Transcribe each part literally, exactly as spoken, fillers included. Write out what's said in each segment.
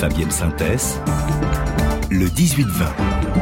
Fabienne Synthès, le dix-huit vingt.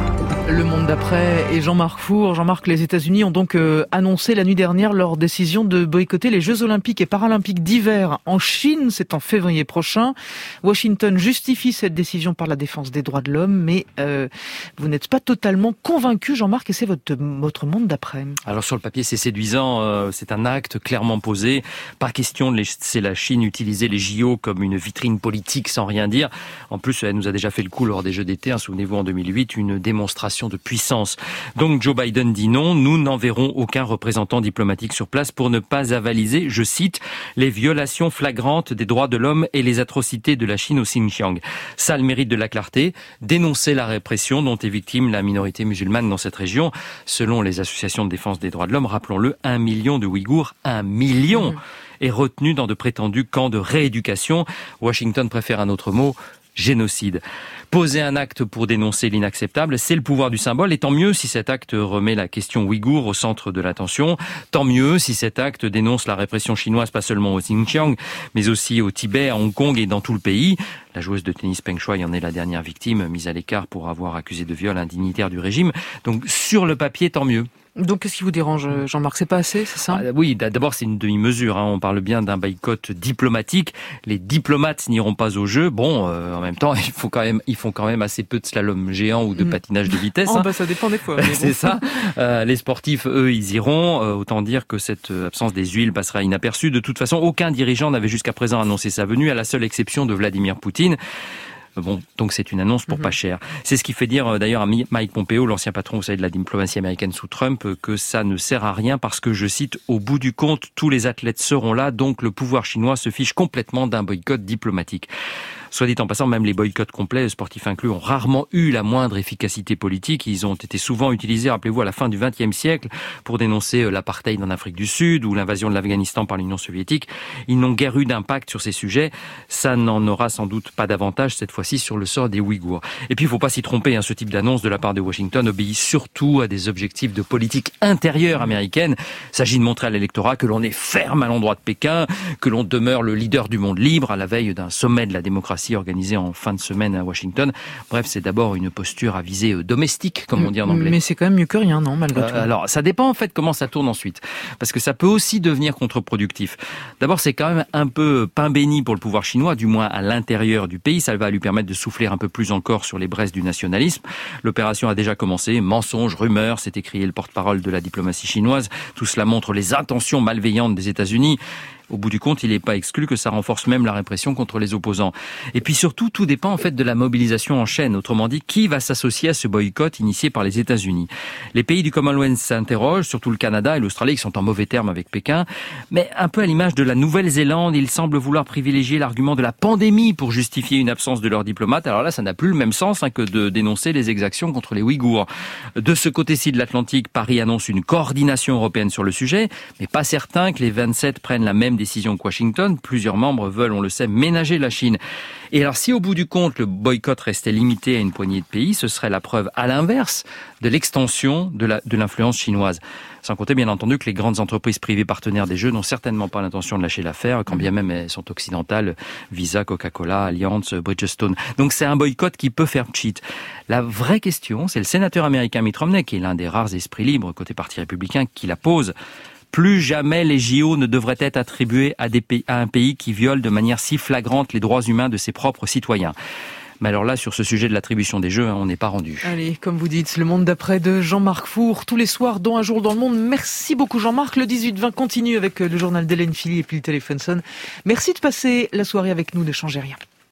Le monde d'après et Jean-Marc Four. Jean-Marc, les États-Unis ont donc euh, annoncé la nuit dernière leur décision de boycotter les Jeux Olympiques et Paralympiques d'hiver en Chine. C'est en février prochain. Washington justifie cette décision par la défense des droits de l'homme, mais euh, vous n'êtes pas totalement convaincu, Jean-Marc, et c'est votre, votre monde d'après. Alors sur le papier, c'est séduisant. Euh, c'est un acte clairement posé. Pas question de laisser la Chine utiliser les J O comme une vitrine politique sans rien dire. En plus, elle nous a déjà fait le coup lors des Jeux d'été. Hein, souvenez-vous, en deux mille huit, une démonstration de puissance. Donc Joe Biden dit non, nous n'enverrons aucun représentant diplomatique sur place pour ne pas avaliser, je cite, les violations flagrantes des droits de l'homme et les atrocités de la Chine au Xinjiang. Ça a le mérite de la clarté, dénoncer la répression dont est victime la minorité musulmane dans cette région. Selon les associations de défense des droits de l'homme, rappelons-le, un million de Ouïghours, un million, est retenu dans de prétendus camps de rééducation. Washington préfère un autre mot, génocide. Poser un acte pour dénoncer l'inacceptable, c'est le pouvoir du symbole, et tant mieux si cet acte remet la question ouïghour au centre de l'attention, tant mieux si cet acte dénonce la répression chinoise pas seulement au Xinjiang, mais aussi au Tibet, à Hong Kong et dans tout le pays. La joueuse de tennis Peng Shuai en est la dernière victime, mise à l'écart pour avoir accusé de viol un dignitaire du régime. Donc sur le papier, tant mieux. Donc qu'est-ce qui vous dérange, Jean-Marc? C'est pas assez, c'est ça? Ah, oui, d'abord c'est une demi-mesure. Hein. On parle bien d'un boycott diplomatique. Les diplomates n'iront pas aux Jeux. Bon, euh, en même temps, ils font quand même, ils font quand même assez peu de slalom géant ou de mmh. patinage de vitesse. Oh, hein. bah ça dépend des fois. C'est bon. ça. Euh, les sportifs, eux, ils iront. Euh, autant dire que cette absence des huiles passera inaperçue. De toute façon, aucun dirigeant n'avait jusqu'à présent annoncé sa venue, à la seule exception de Vladimir Poutine. Bon, donc c'est une annonce pour mmh. pas cher. C'est ce qui fait dire d'ailleurs à Mike Pompeo, l'ancien patron, vous savez, de la diplomatie américaine sous Trump, que ça ne sert à rien parce que, je cite, au bout du compte, tous les athlètes seront là, donc le pouvoir chinois se fiche complètement d'un boycott diplomatique. Soit dit en passant, même les boycotts complets, sportifs inclus, ont rarement eu la moindre efficacité politique. Ils ont été souvent utilisés, rappelez-vous, à la fin du vingtième siècle pour dénoncer l'apartheid en Afrique du Sud ou l'invasion de l'Afghanistan par l'Union soviétique. Ils n'ont guère eu d'impact sur ces sujets. Ça n'en aura sans doute pas davantage cette fois-ci sur le sort des Ouïghours. Et puis, il ne faut pas s'y tromper, hein, ce type d'annonce de la part de Washington obéit surtout à des objectifs de politique intérieure américaine. Il s'agit de montrer à l'électorat que l'on est ferme à l'endroit de Pékin, que l'on demeure le leader du monde libre à la veille d'un sommet de la démocratie organisé en fin de semaine à Washington. Bref, c'est d'abord une posture à visée domestique, comme on dit en anglais. Mais c'est quand même mieux que rien, non, malgré euh, tout. Alors, ça dépend en fait comment ça tourne ensuite. Parce que ça peut aussi devenir contre-productif. D'abord, c'est quand même un peu pain béni pour le pouvoir chinois, du moins à l'intérieur du pays. Ça va lui permettre de souffler un peu plus encore sur les braises du nationalisme. L'opération a déjà commencé. Mensonges, rumeurs, s'est écrié le porte-parole de la diplomatie chinoise. Tout cela montre les intentions malveillantes des États-Unis. Au bout du compte, il n'est pas exclu que ça renforce même la répression contre les opposants. Et puis surtout, tout dépend en fait de la mobilisation en chaîne. Autrement dit, qui va s'associer à ce boycott initié par les États-Unis? Les pays du Commonwealth s'interrogent, surtout le Canada et l'Australie qui sont en mauvais termes avec Pékin. Mais un peu à l'image de la Nouvelle-Zélande, ils semblent vouloir privilégier l'argument de la pandémie pour justifier une absence de leurs diplomates. Alors là, ça n'a plus le même sens hein, que de dénoncer les exactions contre les Ouïghours. De ce côté-ci de l'Atlantique, Paris annonce une coordination européenne sur le sujet, mais pas certain que les vingt-sept prennent la même décision que Washington. Plusieurs membres veulent, on le sait, ménager la Chine. Et alors, si au bout du compte, le boycott restait limité à une poignée de pays, ce serait la preuve, à l'inverse, de l'extension de, la, de l'influence chinoise. Sans compter, bien entendu, que les grandes entreprises privées partenaires des Jeux n'ont certainement pas l'intention de lâcher l'affaire, quand bien même elles sont occidentales, Visa, Coca-Cola, Allianz, Bridgestone. Donc c'est un boycott qui peut faire cheat. La vraie question, c'est le sénateur américain Mitt Romney, qui est l'un des rares esprits libres côté parti républicain, qui la pose. Plus jamais les J O ne devraient être attribués à, des pays, à un pays qui viole de manière si flagrante les droits humains de ses propres citoyens. Mais alors là, sur ce sujet de l'attribution des Jeux, on n'est pas rendu. Allez, comme vous dites, le monde d'après de Jean-Marc Four, tous les soirs dans Un jour dans le monde. Merci beaucoup Jean-Marc. Le dix-huit vingt continue avec le journal d'Hélène Philly et puis le téléphone sonne. Merci de passer la soirée avec nous, ne changez rien.